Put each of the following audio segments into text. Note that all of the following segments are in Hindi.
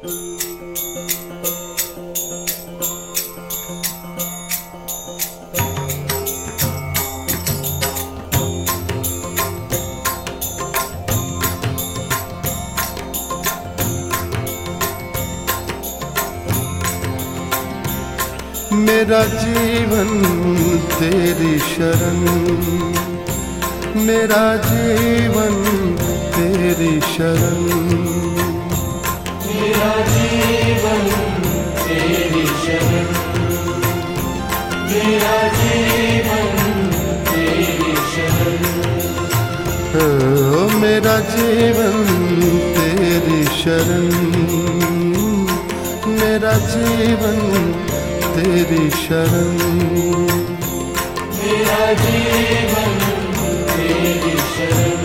मेरा जीवन तेरी शरण, मेरा जीवन तेरी शरण, मेरा जीवन तेरी शरण, मेरा जीवन तेरी शरण, मेरा जीवन तेरी शरण, मेरा जीवन तेरी शरण, मेरा जीवन तेरी शरण,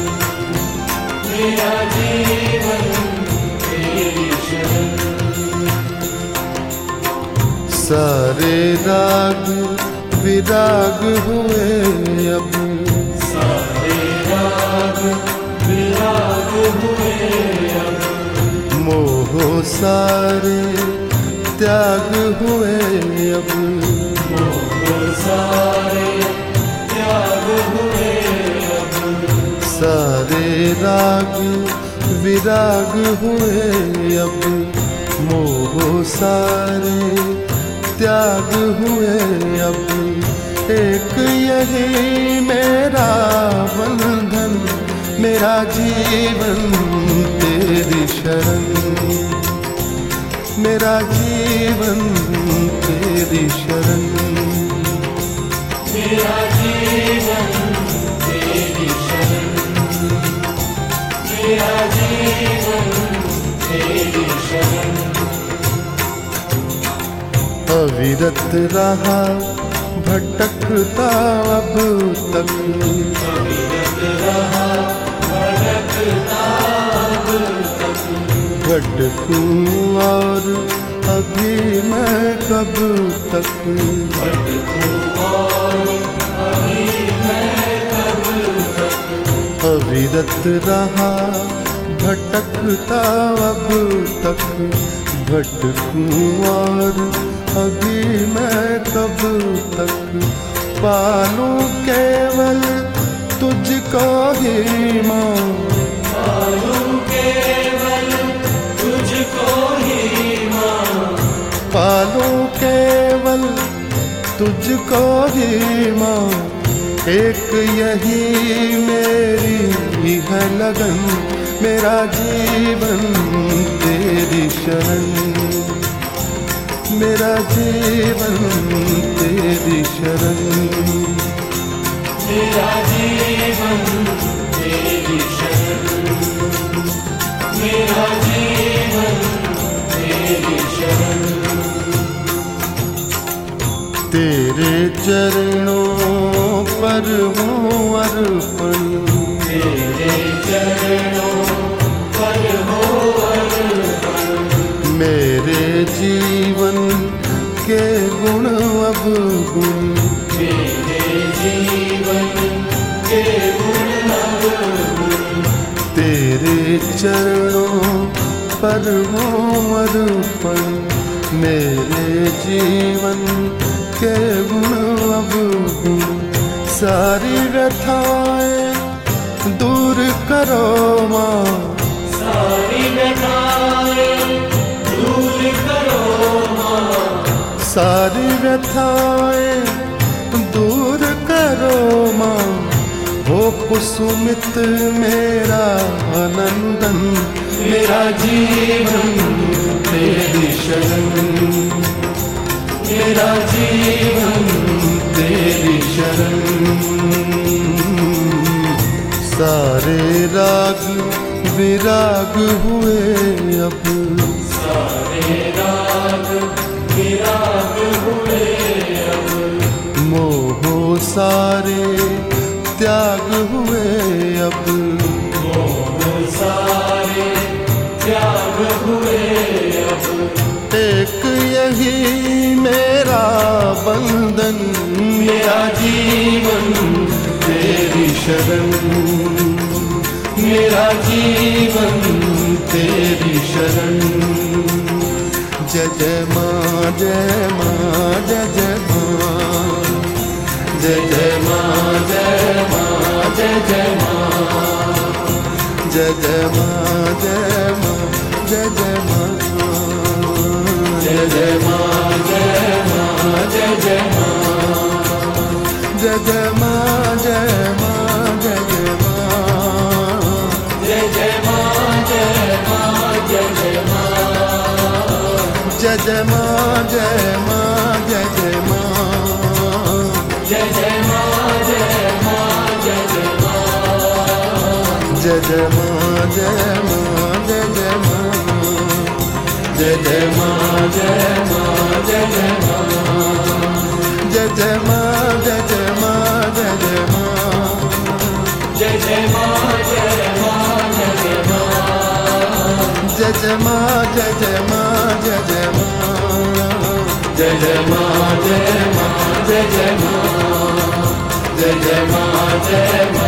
मेरा जीवन तेरी शरण। सारे राग विराग हुए अब, सारे राग विराग हुए अब, मोह सारे त्याग हुए अब, मोह सारे त्याग हुए अब, सारे राग विराग हुए अब, मोह सारे त्याग हुए अब। एक यही मेरा बंधन, मेरा जीवन तेरी शरण, मेरा जीवन तेरी शरण, मेरा जीवन तेरी शरण, मेरा जीवन तेरी शरण। अविरत रहा भटकता अब तक, अविरत रहा भटकता अब तक, भटकूं और अभी मैं कब तक, भटकूं और अभी मैं कब तक, अविरत रहा भटकता अब तक, भटकूं और अभी मैं कब तक। पालूं केवल तुझको ही माँ, पालूं केवल तुझको ही माँ, पालूं केवल तुझको ही माँ। एक यही मेरी है लगन, मेरा जीवन तेरी शरण, मेरा जीवन तेरी शरण, मेरा जीवन तेरी शरण, मेरा जीवन तेरी शरण। तेरे चरणों पर हूँ अर्पण, तेरे चरणों पर हो अर्पण, मेरे जीवन के गुण अब गुण, मेरे जीवन के गुण अब गुण, तेरे चरणों पर हूँ अर्पण, मेरे जीवन के गुण अब गुण। सारी व्यथाएं दूर करो माँ, सारी व्यथाएं दूर करो माँ, सारी व्यथाएं दूर करो माँ। हो कुसुमित मेरा आनंदन, मेरा जीवन तेरी शरण, मेरा जीवन तेरी शरण। सारे राग विराग हुए अब, सारे राग विराग हुए अब, मोह सारे त्याग हुए अब, मोह सारे त्याग हुए अब। एक यही मेरा बंधन, मेरा जीवन तेरी शरण, मेरा जीवन तेरी शरण। जय जय माँ जय माँ जय जय माँ, जय जय माँ जय माँ जय जय माँ, जय जय माँ जय माँ जय जय माँ, जय जय माँ जय माँ जय जय माँ, जय जय माँ जय माँ जय जय माँ, जय जय माँ जय माँ जय जय माँ, जय जय माँ जय माँ जय जय माँ, जय जय माँ जय माँ जय जय माँ, जय जय माँ जय माँ जय जय माँ, जय जय माँ जय माँ जय जय माँ, जय जय माँ जय जय माँ जय जय माँ, जय जय माँ जय माँ जय जय माँ, जय जय माँ जय जय माँ जय जय माँ, जय जय माँ जय माँ जय जय माँ, जय जय माँ जय